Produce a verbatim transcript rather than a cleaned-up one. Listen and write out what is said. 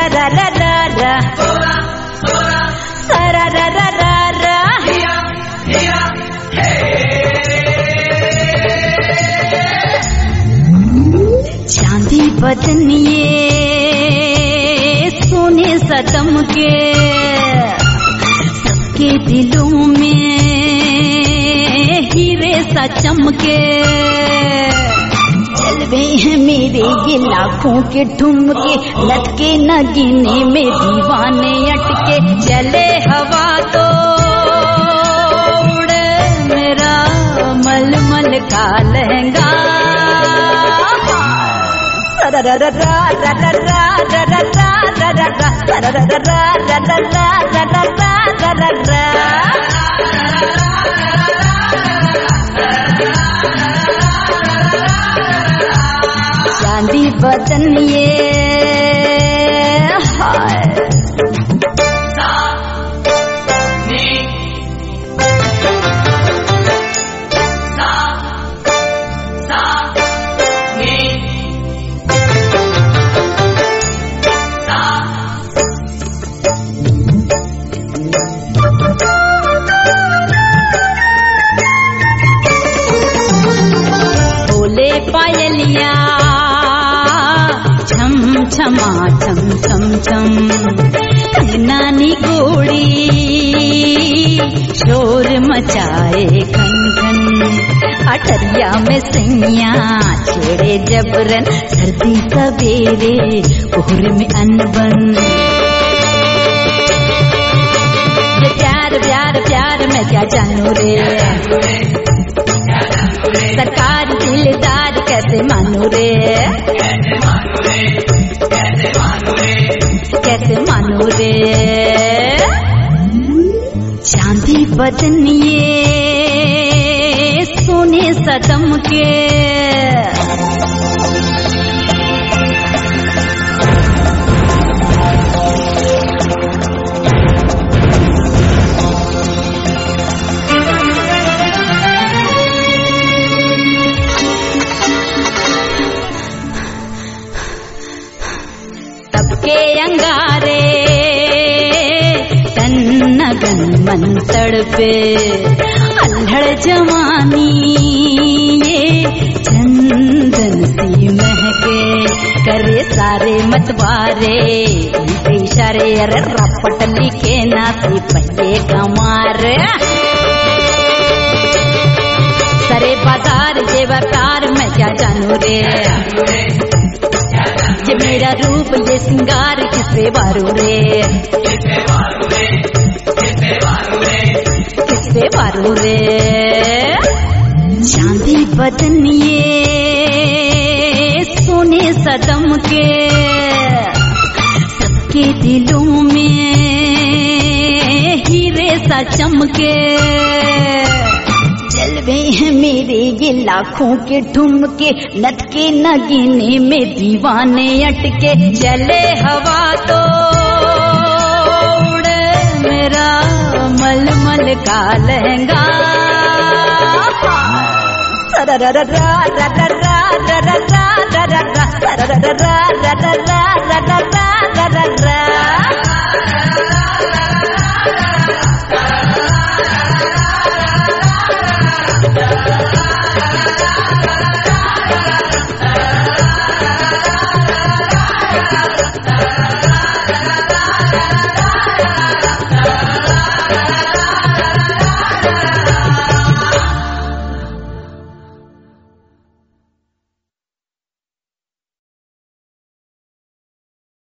रा रा रा रा रा सा रा रा रा रा रा चांदी बदन ये सोने सा चमके सबके दिलों में हीरे सा चमके जलवे हैं मेरे ये लाखों के ठुमके लटके नगीने में दीवाने अटके चले हवा तो उड़े मेरा मलमल का लहंगा रा रा रा रा रा रा रा रा रा रा रा रा रा रा रा रा चांदी बदन ये हाय पायलिया छम छमा छम छम छम नानी गोड़ी शोर मचाए खन खन अटरिया में सैया छेड़े जबरन सर्दी सवेरे कोहरे में अनबन प्यार प्यार प्यार मैं क्या जानू रे सरकार दिलदार कैसे मानू रे कैसे मानू रे चांदी बदन ये सोने सा चमके के अंगारे तन नगन मन तड़पे अल्हड़ जवानी ये चंदन सी महके करे सारे मतवारे इशारे अरे रपट लिखे नाती पहिए कमार सरे बाजार जेवरकार मैं क्या जानू रे ये मेरा रूप ये सिंगार किससे वारू रे किससे वारू रे चांदी बदन ये सोने सा चमके सबके दिलों में हीरे सा चमके जलवे हैं मेरे ये लाखों के ठुमके लटके नगीने में दीवाने अटके चले हवा तो उड़े मेरा मलमल का लहंगा रा रा रा रा रा रा रा रा रा रा रा रा रा La la la la la